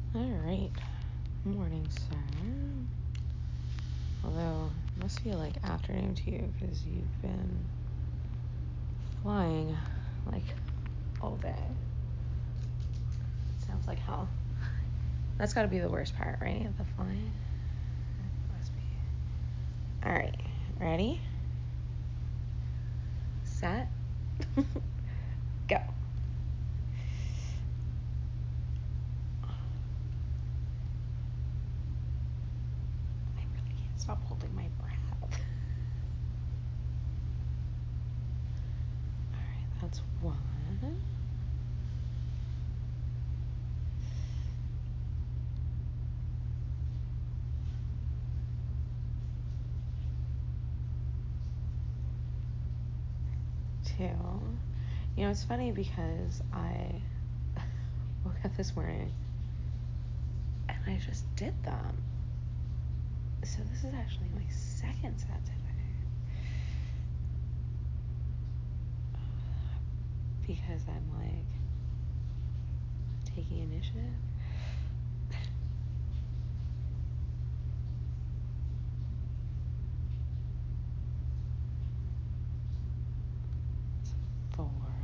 All right. Morning, sir. Although, it must be like afternoon to you because you've been flying like all day. Sounds like hell. That's got to be the worst part, right? The flying. It must be. All right. Ready? Set. Go. I really can't stop holding my breath. All right. That's one. 2. You know, it's funny because I woke up this morning and I just did them. So this is actually my second set today. Because I'm like taking initiative. Four.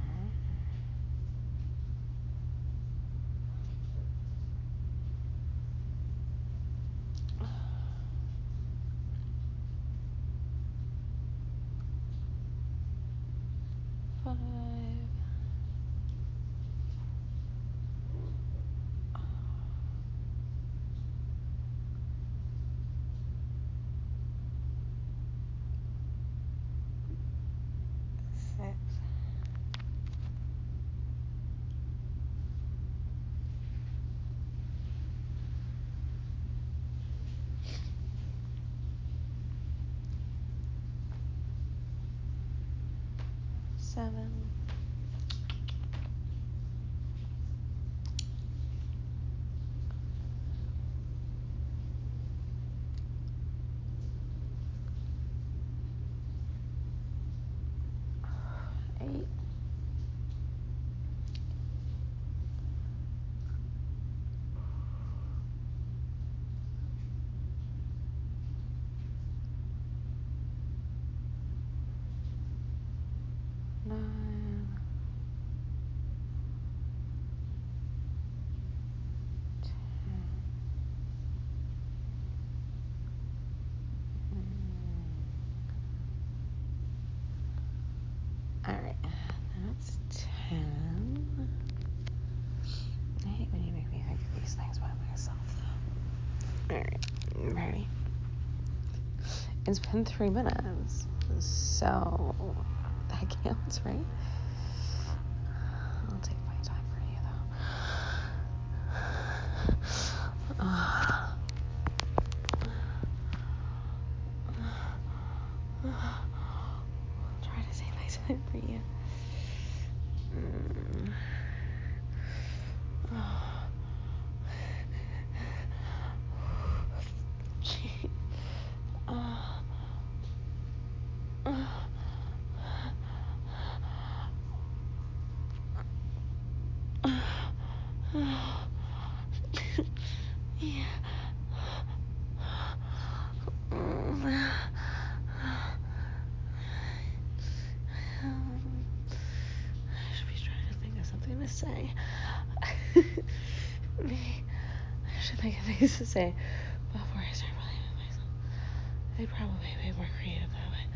5. 6. 7. 8. 9. 10. All right, that's 10. I hate when you make me think of these things by myself, though. All right, ready? It's been 3 minutes, so that counts, right? I'll take my time for you, though. Try to take my time for you. Yeah. I should be trying to think of something to say. I should think of things to say before I start believing myself. I'd probably be more creative that way.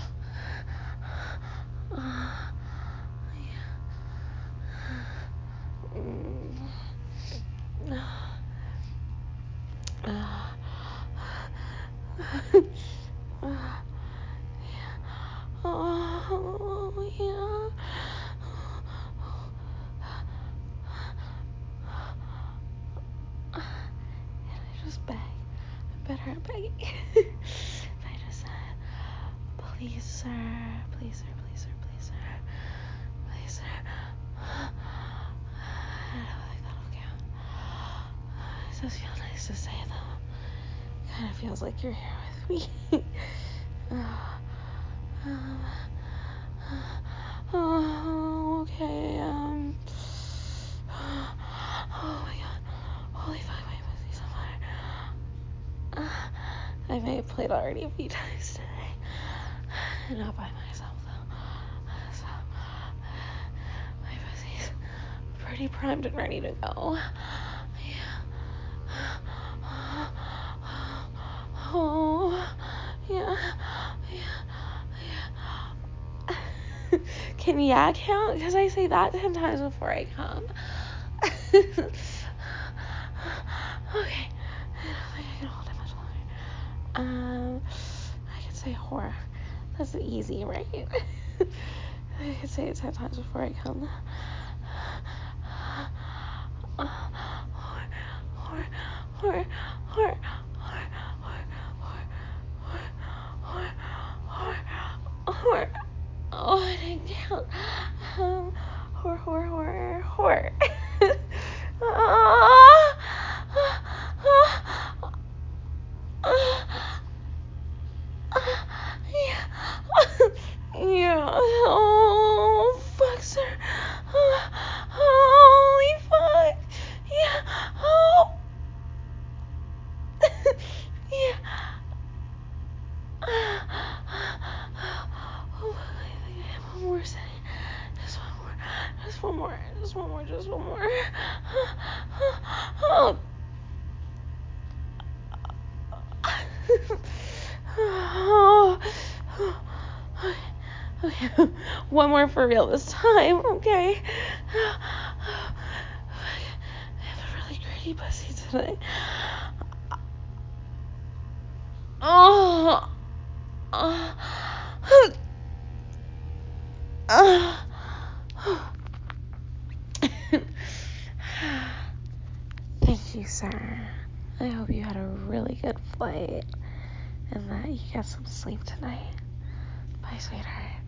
Oh, yeah. Can I just beg? I'm better at begging. If I just said, please, sir, please, sir, please, sir, please, sir, please, sir. I don't think that'll count. It does feel nice to say, though. It kind of feels like you're here with me. Oh, okay, oh my god, holy fuck, I may have played already a few times today. Not by myself, though. So, my pussy's pretty primed and ready to go. Yeah. Oh, yeah. Can yeah count? Because I say that 10 times before I come. Okay. I don't think I can hold it much longer. I could say whore. That's easy, right? I could say it 10 times before I come. Whore. Oh, I didn't count. Whore. Yeah. Oh, fuck, sir. Holy fuck. Yeah. Oh. Yeah. Oh, I think I have one more setting. Just one more. Oh. Oh. Okay. One more for real this time, okay? I have a really gritty pussy tonight. Oh. Thank you, sir. I hope you had a really good flight and that you get some sleep tonight. Bye, sweetheart.